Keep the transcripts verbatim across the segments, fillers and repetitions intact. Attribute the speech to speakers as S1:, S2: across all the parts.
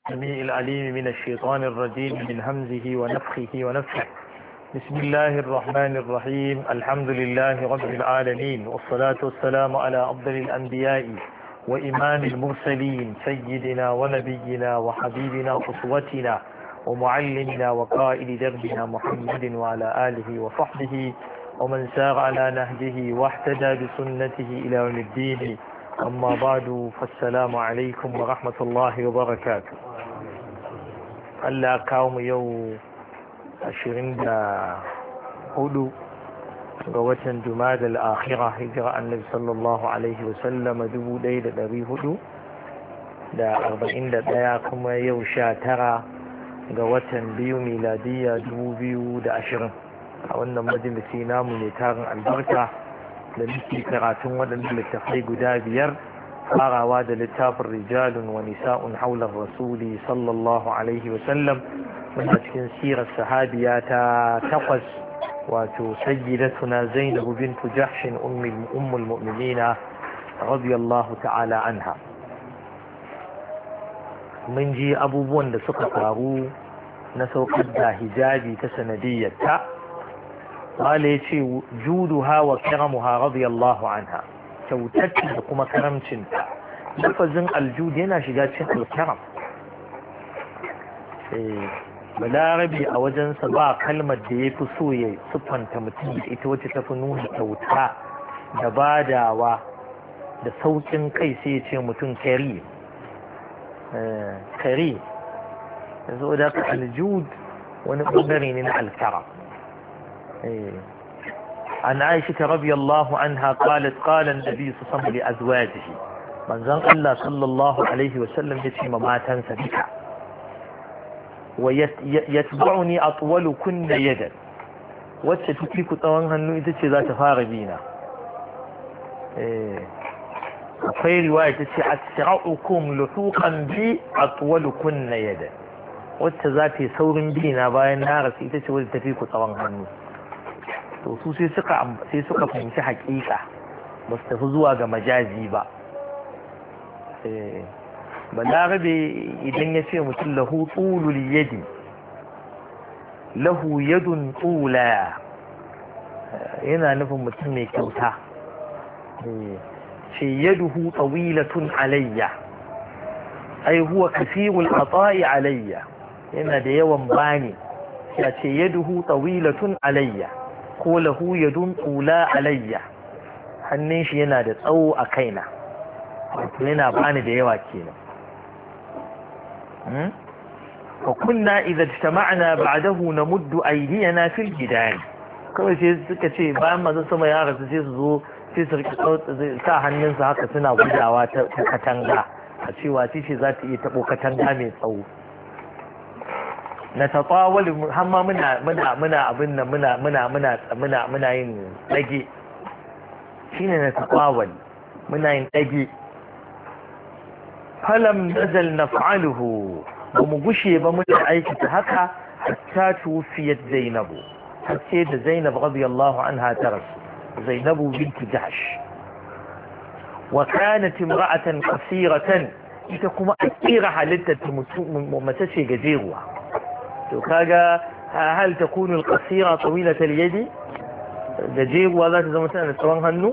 S1: السميع العليم من الشيطان الرجيم من همزه ونفخه ونفخه. بسم الله الرحمن الرحيم. الحمد لله رب العالمين، والصلاة والسلام على أفضل الأنبياء وإمام المرسلين، سيدنا ونبينا وحبيبنا وأسوتنا ومعلمنا وقائد دربنا محمد وعلى آله وصحبه ومن سار على نهجه واهتدى بسنته إلى يوم الدين. أما بعد، فالسلام عليكم ورحمة الله وبركاته. Allah kawo mu yau ashirin da hudu ga watan Jumadal Akhira, hijira annabi sallallahu alaihi wasallama dubu ɗaya da ɗari hudu da arba'in da ɗaya, kuma yau sha tara ga watan biyu miladiyya dubu biyu da ashirin. A wannan majalisi namu ne tarin albarka da muke karatun waɗanda littafai guda biyar, farawa da littafin rijalun wa nisa'un haular rasuli sallallahu alaihi wasallam, wanda cikin sirar sahabiya ta takwas, wato sayyidatuna zainabu bintu jahshin ummul mu'minina radiyallahu ta'ala anha. mun ji abubuwan da suka faru na saukar da hijabi ta sanadiyyarta. wale ya ce juduha wa karamuha radiyallahu anha, kyautarta da kuma karamcinta. lafazin aljud yana shiga cikin alkaram. balarabi a wajensa ba kalmar da ya fi so ya siffanta mutum da ita wacce ta fi nuna kyauta da badawa da saukin kai, sai ya ce mutum kari kari yanzu da aljud wani ɓangare ne na alkaram. عن عائشة رضي الله عنها قالت قال النبي صلى الله عليه وسلم لأزواجه، من زن الله صلى الله عليه وسلم يتشم ما تنسى بك ويتبعني أطول كن يدا، وتتكيك طوانها أنه إذا ذات فاربينا. وفي رواية أسرعكم لحوقا بي أطول كن يدا، وتذاتي ثور بينا باين نارس إذا تتكيك طوانها أنه. to su sai suka sai suka fahimci hakika, ba su tafi zuwa ga majazi ba. balarabe idan ya ce mutum lahu tulul yadi, lahu yadun tula, yana nufin mutum mai kyauta. ce yaduhu tawilatun alayya, ai huwa kasirul ata'i alayya, yana da yawan bani. ya ce yaduhu tawilatun alayya ko lahu yadun tula alayya, hannun shi yana da tsawo a kaina, wato yana bani da yawa kenan. fa kunna idza ijtama'na ba'dahu namuddu aydiyana fil jidari, kawai sai suka ce bayan manzon sama ya rasu sai su zo sai su rika sa hannunsa haka suna gudawa ta katanga, a cewa ce za ta iya tabo katanga mai tsawo. na tatawal hamma muna muna muna abin nan muna muna muna muna muna yin dage, shine na tatawal, muna yin dage. falam nazal naf'aluhu, ba mu gushe ba muna aikata haka hatta tufiyat zainabu, har sai da zainab radiyallahu anha ta rasu, zainabu bint jahsh. wa kanat imra'atan qasiratan, ita kuma a kira halittar mace ce gajeruwa. to kaga hal takunu al-qasira tawilat al-yadi, da jebuwa za ta zama tana da tsawon hannu.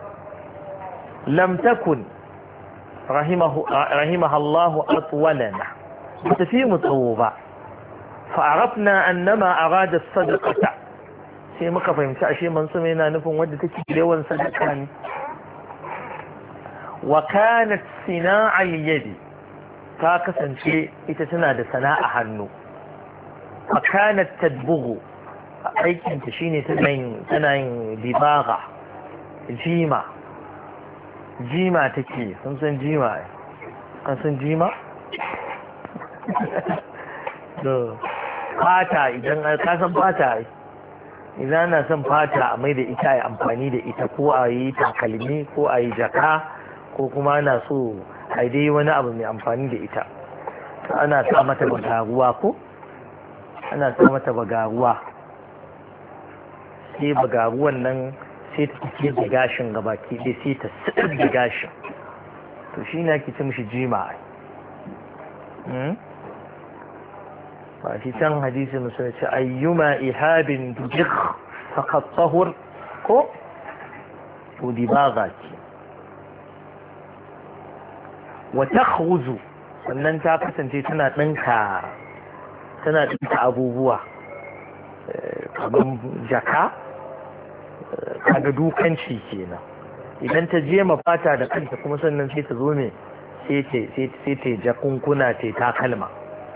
S1: lam takun rahimahu rahimaha Allah atwalana, ta fi mu tsawo ba. fa arafna annama arada as-sadaqata, sai muka fahimci ashe manzo yana nufin wanda take yawan sadaka ne. wa kanat sina'a al-yadi, ta kasance ita tana da sana'a hannu. فكانت تدبغ, aikinta shine tana yin dibaga, jima jima take. sun san jima kan san jima da fata, idan ka san fata, idan na san fata a mai da ita ya amfani da ita, ko a yi takalmi ko a yi jaka, ko kuma ana so a dai wani abu mai amfani da ita, ana sa mata bagaruwa ko ana sa mata bagaruwa, sai bagaruwan nan sai ta tafiye da gashin gabaki dai sai ta sidar da gashin, to shi ne ake ce mishi jima. ba shi can hadisi musulun ce ayyuma ihabin dujik faqad tahur ko to dibaga ce wa takhruzu sannan ta kasance tana ɗinka tana ɗinka abubuwa kamar jaka kaga dukanci kenan idan ta je fata da kanta kuma sannan sai ta zo ne sai ta jakunkuna ta takalma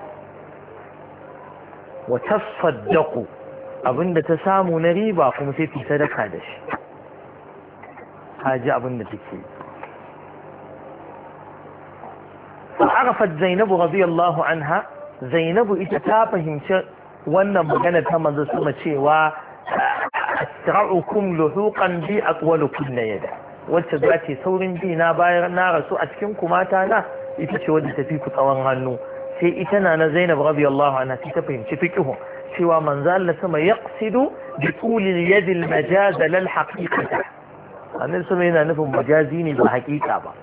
S1: wa tasaddaqu abinda ta samu na riba kuma sai ta sadaka da shi haji abinda take fa'arafat zainabu radiyallahu anha zainabu ita ta fahimci wannan magana ta manzo sama cewa asra'ukum luhuqan bi aqwalukum yada wacce za ta saurin bi na bayan na rasu a cikin kumata na ita ce wadda tafi ku tsawon hannu sai ita na na Zainab radiyallahu anha ta fahimci fiqhu cewa manzo Allah sama yaqsidu bi quli yad al majaz lal haqiqata annabi sama yana nufin majazi ne ba haqiqa ba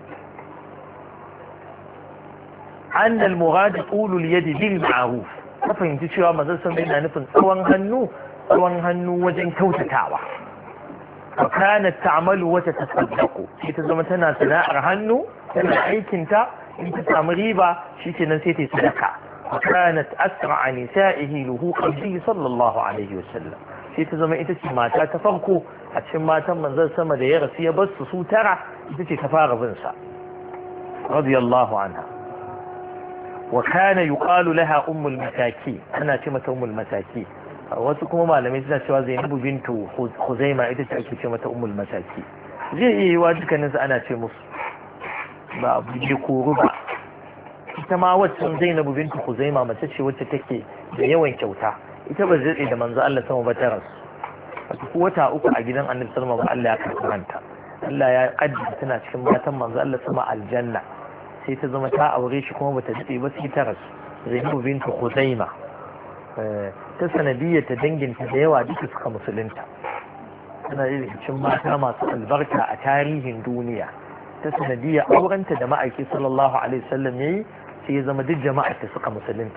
S1: an al murad qulu al yad bil ma'ruf ta fahimci cewa manzo sama yana nufin tsawon hannu tsawon hannu wajen kyautatawa فكانت تعمل وتتصدق في تزمتنا سناء هنو تنا أيكنتا إن تسام غيبة شيء نسيت صدقة وكانت أسرع نسائه له قبله صلى الله عليه وسلم في تزم إنت سماتا تفرقوا أتشماتا من ذا سما دير سيا بس سوترة إنت تفارق بنسا رضي الله عنها وكان يقال لها أم المساكين أنا شمت أم المساكين wasu kuma malamai suna cewa Zainabu bintu Khuzaima ita ce ake ce mata ummul masaki zai iya yiwa dukkanin su ana ce musu ba abu je koru ba ita ma wacce Zainabu bintu Khuzaima mace ce wacce take da yawan kyauta ita ba zai da manzo Allah sama ba ta rasu wato wata uku a gidan Annabi sallallahu alaihi wasallam Allah ya karanta Allah ya kaddara tana cikin matan manzo Allah sama aljanna sai ta zama ta aure shi kuma bata dade ba sai ta rasu Zainabu bintu Khuzaima ta sanadiyyar ta danginta da yawa duka suka musulunta tana da cikin mata masu albarka a tarihin duniya ta sanadiyyar aurenta da ma'aiki sallallahu alaihi wasallam yayi sai ya zama duk jama'ar ta suka musulunta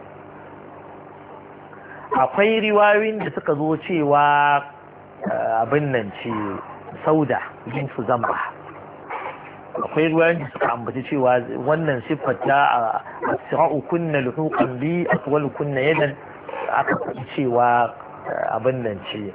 S1: akwai riwayoyin da suka zo cewa abin nan ce sauda bintu zamba akwai riwayoyin da suka ambaci cewa wannan siffar ta asra'u kunna luhuqan bi atwalu kunna yadan aka faɗi cewa abin nan ce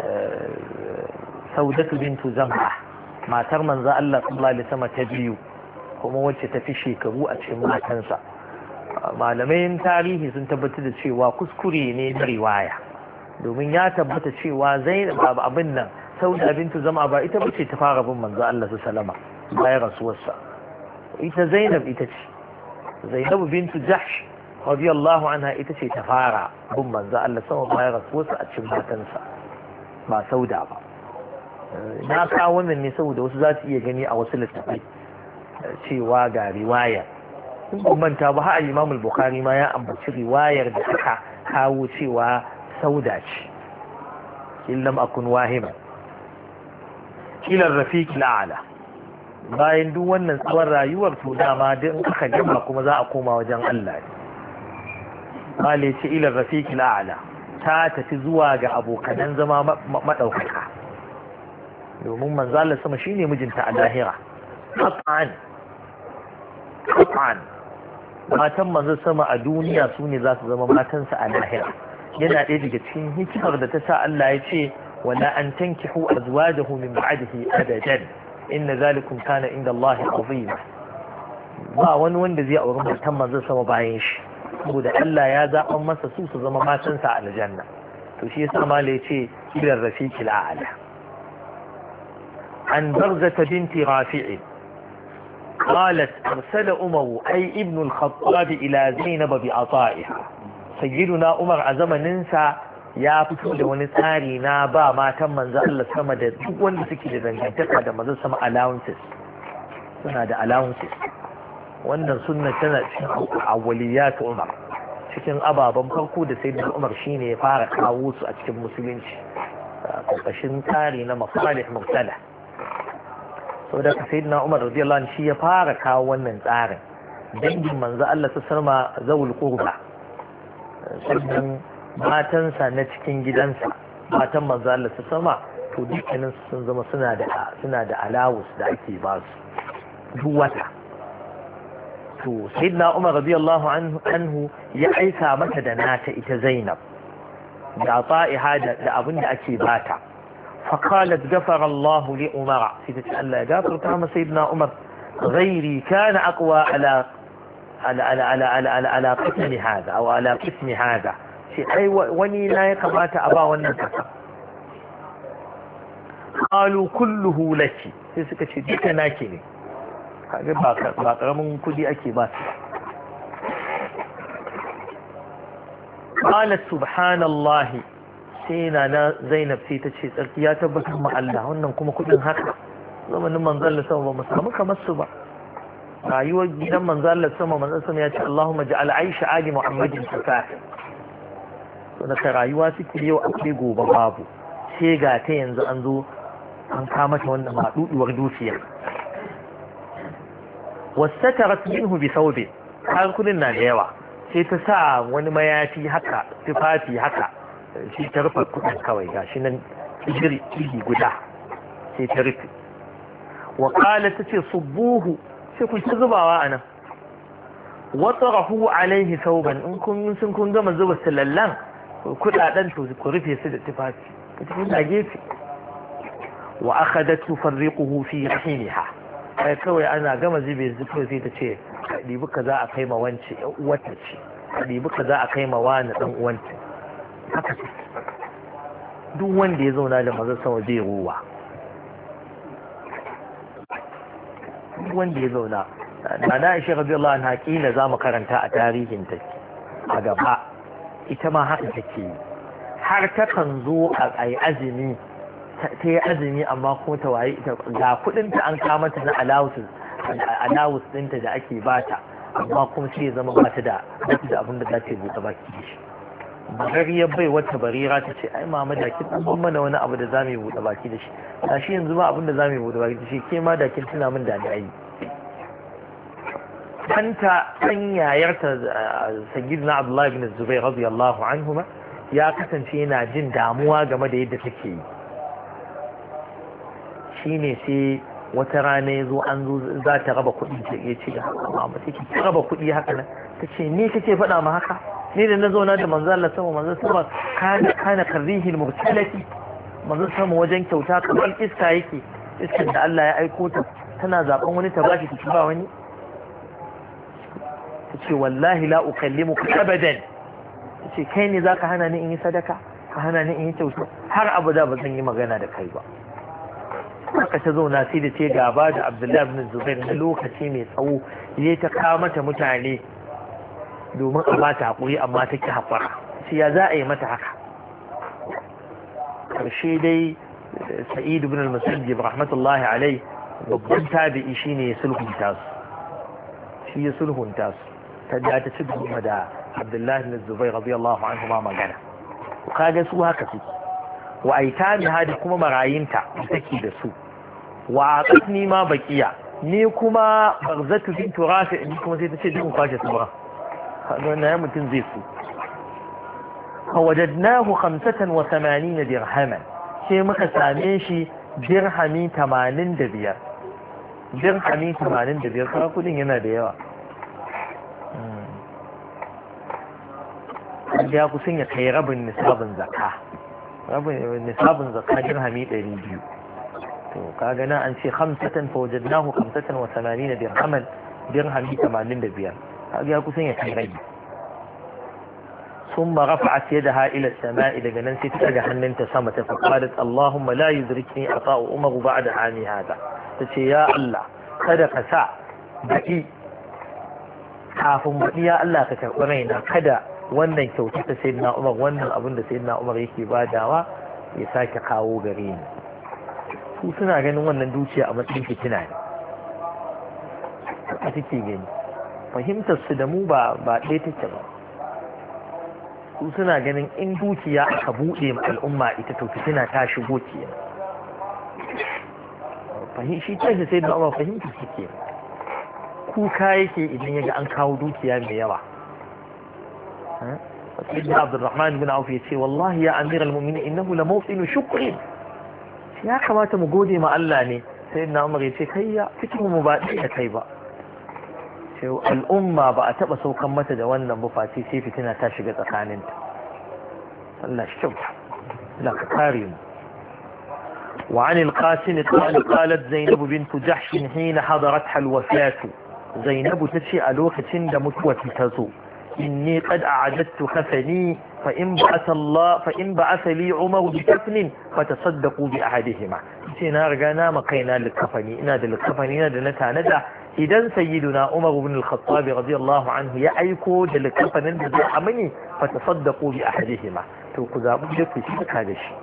S1: saudatu bintu zamba matar manzo Allah sallallahu alaihi wasallam ta biyu kuma wacce ta fi shekaru a cikin matansa malamai tarihi sun tabbatar da cewa kuskure ne na riwaya domin ya tabbata cewa Zainab abin nan sauda bintu zama ba ita bace ta fara bin manzo Allah sallallahu alaihi wasallam bayan rasuwarsa ita Zainab ita ce Zainab bintu Jahsh radiyallahu anha ita ce ta fara bin manzo Allah sama bayan rasuwarsa a cikin matansa ba sauda ba na kawo wannan ne saboda wasu za su iya gani a wasu littattafai cewa ga riwaya in ban manta ba har Imam al-Bukhari ma ya ambaci riwayar da aka kawo cewa sauda ce illam akun wahima ila rafiq al-a'la bayan duk wannan tsawon rayuwar to dama duk aka gama kuma za a koma wajen Allah ne male ce ila rafiq al-a'la ta tafi zuwa ga abokan zama madaukaka domin manzo Allah sama shine mijinta a lahira qat'an qat'an matan manzo sama a duniya sune za su zama matansa a lahira yana ɗaya daga cikin hikimar da ta sa Allah ya ce wala an tankihu azwajahu min ba'dihi abadan inna zalikum kana inda Allah azima ba wani wanda zai auri matan manzo sama bayan shi saboda Allah ya zaɓan masa su su zama matansa a aljanna to shi yasa mala ya ce ila rafiqil a'la عن برزة بنت رافع قالت أرسل أمر أي ابن الخطاب إلى زينب بعطائها سيدنا عمر عزم ننسى يا فتو da wani tsari na ba matan manzo Allah sama da duk wanda suke da dangantaka da manzo sama allowances suna da allowances wannan sunna tana cikin awwaliyat Umar cikin ababen farko da sayyidina Umar shine ya fara kawo su a cikin musulunci karkashin tsari na masalih murtala sau da ka sayyidina Umar radiyallahu anhu shi ya fara kawo wannan tsarin dangin manzo Allah ta sarma zawul qurba sannan matansa na cikin gidansa matan manzo Allah su sama to dukkanin sun zama suna da suna da alawus da ake ba su duk wata to sayyidina Umar radiyallahu anhu anhu ya aika mata da nata ita Zainab da ta'iha da abin da ake bata فقالت غفر الله لعمر سيدة الله غفر كما سيدنا عمر غيري كان أقوى على على على على على على, على قسم هذا أو على قسم هذا أي وني لا يكبات أبا والنكسة قالوا كله لك سيسكت ديك ناكني باقر باقر من كدي أكي بات قالت سبحان الله sai na na Zainab sai ta ce tsarki ya tabbatar ma Allah wannan kuma kudin haka zamanin manzon Allah sama ba mu samu kamar su ba rayuwar gidan manzon Allah sama manzon sama ya ce Allahumma ja'al Aisha ali Muhammadin safa to da rayuwa suke yau akwai gobe babu sai ga ta yanzu an zo an kama ta wannan maduduwar dukiya wasatarat minhu bi thawbi har kudin na da yawa sai ta sa wani mayafi haka tufafi haka shi ta rufe kudin kawai ga shi nan iri guda sai ta rufe wakala ta ce subuhu sai kun ci zubawa a nan wata rahu alaihi sauban in kun sun kun gama zuba sulallan kudaden to ku rufe su da tufafi ku tafi da gefe wa akhadat tufarriquhu fi rahimiha kai kawai ana gama zube zuwa sai ta ce ka dibi kaza a kai ma wance uwarta ce ka dibi kaza a kai ma wani dan uwanta haka duk wanda ya zauna da mazan sama zai ruwa duk wanda ya zauna na na ishe radiyallahu anha kila za mu karanta a tarihin ta a gaba ita ma haka take yi har ta kan zo a yi azumi ta yi azumi amma kuma ta waye ga kudinta an kama ta na alawus ɗinta da ake bata amma kuma sai ya zama bata da abin da za ta buɗe baki da shi bagariyar bai wata barira ta ce ai mama da kin dan mana wani abu da zamu yi buɗe baki da shi gashi yanzu ba abin da zamu yi buɗe baki da shi ke ma da kin tuna min da ni kanta dan yayarta sayyidina Abdullah ibn Zubair radiyallahu anhuma ya kasance yana jin damuwa game da yadda take yi shine sai wata rana ya zo an zo za ta raba kuɗi ta iya ce amma take raba kuɗi haka nan ta ce ni kake faɗa ma haka ni da na zauna da manzo Allah sama manzo sama kana kana karihil mursalati manzo sama wajen kyauta kamar iska yake iskar da Allah ya aiko ta tana zaben wani ta bashi ta ba wani tace wallahi la ukallimuka abadan tace kai ne zaka hana ni in yi sadaka ka hana ni in yi kyauta har abada ba zan yi magana da kai ba haka ta zauna sai da ce gaba da Abdullahi ibn Zubair na lokaci mai tsawo yayi ta kawo mata mutane domin a ba ta haƙuri amma ta ki haƙura shi ya za a yi mata haka ƙarshe dai sa'id ibn al-musayyib rahmatullahi alai babban tabi'i shine ya sulhunta su shi ya sulhunta su ta da ta ci gaba da Abdullahi ibn Zubair radiyallahu anhu ma magana kaga su haka suke wa aitami hadi kuma marayinta take da su wa aqatni ma baqiya ni kuma barzatu bint rafi ni kuma sai ta ce duk kwashe sabra هذا يا متن زيفو فوجدناه خمسة وثمانين درهما شيء مكا ساميشي درهمي تمانين دبير درهمي تمانين دبير فأقولين هنا ديوا ya kusan ya kai rabin nisabin zakka rabin nisabin zakka dirhami ɗari biyu to kaga na an ce khamsatan fa wajadnahu khamsatan wa thamanina dirhaman dirhami tamanin da biyar ya kusan ya kai rabi ثم رفعت يدها إلى السماء إذا جنن ستة هننت سمت فقالت اللهم لا يدركني عطاء أمر بعد عامي هذا تشي يا الله kada ka sa baki kafin baki ya Allah ka karɓi raina kada wannan kyauta ta sayyidina Umar wannan abin da sayyidina Umar yake badawa ya sake kawo gare ni su suna ganin wannan dukiya a matsayin fitina ne a take gani fahimtar su da mu ba ba ɗaya take ba su suna ganin in dukiya aka buɗe ma al'umma ita to fitina ta shigo kenan fahim shi kanshi sai da Umar fahimta suke kuka yake idan yaga an kawo dukiya mai yawa sayyidina Abdurrahman bin Auf ya ce wallahi ya amiral mu'minin innahu la mawqinu shukri ya kamata mu gode ma Allah ne sayyidina Umar ya ce kai ya cikin mu ba da kai ba sai al'umma ba a taba saukan mata da wannan ba face sai fitina ta shiga tsakaninta Allah shi kyauta la ka kare mu وعن القاسم قال قالت زينب بنت جحش حين حضرتها الوفاة زينب تشي ألوكة دمتوة تزو إني قد أعددت كفني فإن بعث الله فإن بعث لي عمر بكفن فتصدقوا بأحدهما سينا رجعنا مقينا للكفني إنا للكفني ندى ندى إذا سيدنا عمر بن الخطاب رضي الله عنه يأيكو للكفن ندى عمني فتصدقوا بأحدهما توقذا بجد في شبك هذا الشيء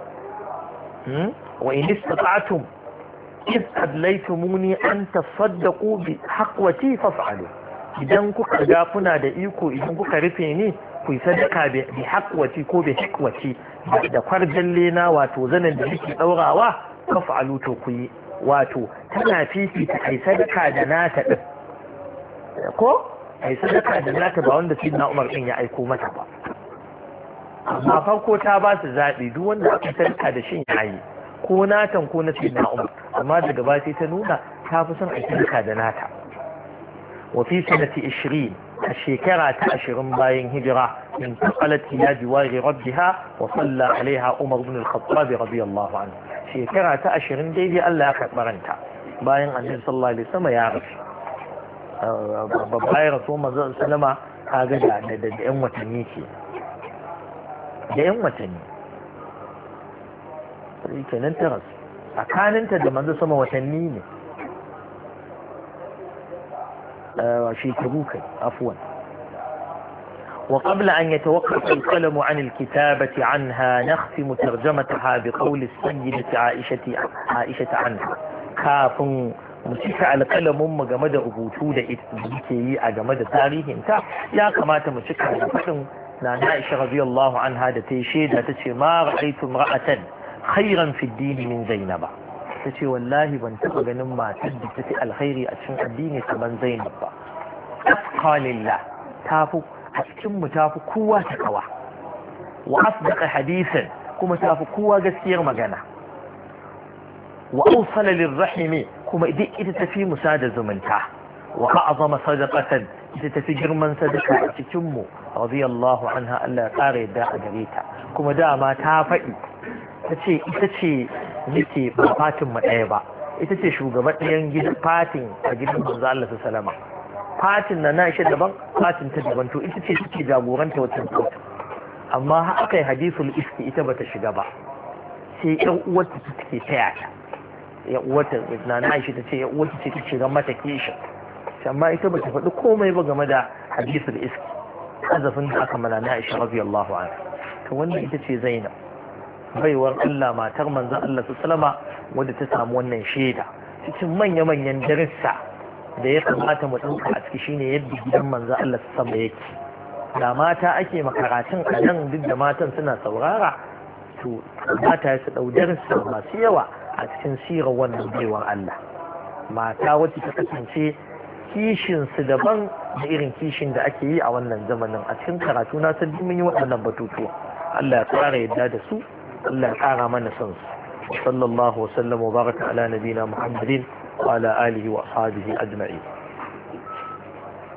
S1: وإن استطعتم إذ أدليتموني أن تصدقوا بحقوتي فافعلوا idan kuka ga kuna da iko idan kuka rufe ni ku yi sadaka bi haqqwati ko bi hikwati da kwarjalle na wato zanen da nake daurawa faf'alu to ku yi wato tana fifita ai sadaka da nata din ko ai sadaka da nata ba wanda sayyidina Umar din ya aiko mata ba amma farko ta ba su zaɓi duk wanda aka sadaka da shin yayi ko natan ko na sayyidina Umar amma daga ba sai ta nuna ta fi son ai sadaka da nata وفي سنة عشرين الشيكرة عشرين باين هجرة انتقلت إلى جوار ربها وصلى عليها عمر بن الخطاب رضي الله عنه شيكرة عشرين ديدي ألا أكبرنتا باين النبي صلى الله عليه وسلم يعرف باين رسول الله صلى الله عليه وسلم هذا ده ده ده أمة نيكي ده أمة نيكي كان ترس أكان أنت ده منذ سما وتنيني شيكبوك عفوا وقبل أن يتوقف القلم عن الكتابة عنها نختم ترجمتها بقول السيدة عائشة عائشة عنها كاف مسيح القلم مجمد أبوتو دا إتبكي أجمد تاريخ انت يا كما تمسك القلم عائشة رضي الله عنها دا تيشيد تتشي ما رأيت امرأة خيرا في الدين من زينب ta ce wallahi ban taɓa ganin matar da ta fi alkhairi a cikin addini kamar Zainab ba afqalillah tafi a cikin mu tafi kowa ta kawa wa asdaqa hadisan kuma tafi kowa gaskiyar magana wa awsala lirrahimi kuma duk ita tafi musa da zumunta wa a'zama sadaqatan ita tafi girman sadaka a cikin mu radiyallahu anha Allah ya kare yadda a gare ta kuma dama ta faɗi ta ce ita ce nake ba fatin mu ɗaya ba ita ce shugaban ɗayan gidan fatin a gidan manzo Allah sallama fatin na nashi daban fatin ta daban to ita ce take jagoranta wata kotu amma aka yi hadisul iski ita bata shiga ba sai ƴan uwarta ta take taya ta ƴan uwarta na nashi ta ce ƴan uwarta ce ta shiga mata kishi amma ita bata faɗi komai ba game da hadisul iski azafin da aka mana na Aisha radiyallahu anha to wannan ita ce Zainab baiwar Allah matar manzon Allah sallama wadda ta samu wannan shaida cikin manya-manyan darussa da ya kamata mu ɗauka a ciki shine yadda gidan manzon Allah sallama yake da mata ake makaratun a nan duk da matan suna saurara to mata su ɗau darussa masu yawa a cikin sirar wannan baiwar Allah mata wacce ta kasance kishin su daban da irin kishin da ake yi a wannan zamanin a cikin karatu na san mun yi waɗannan batutuwa Allah ya tsara yadda da su Allah ya ƙara mana son su wa sallallahu wa sallam wa baraka ala nabina Muhammadin wa ala alihi wa ashabihi ajma'in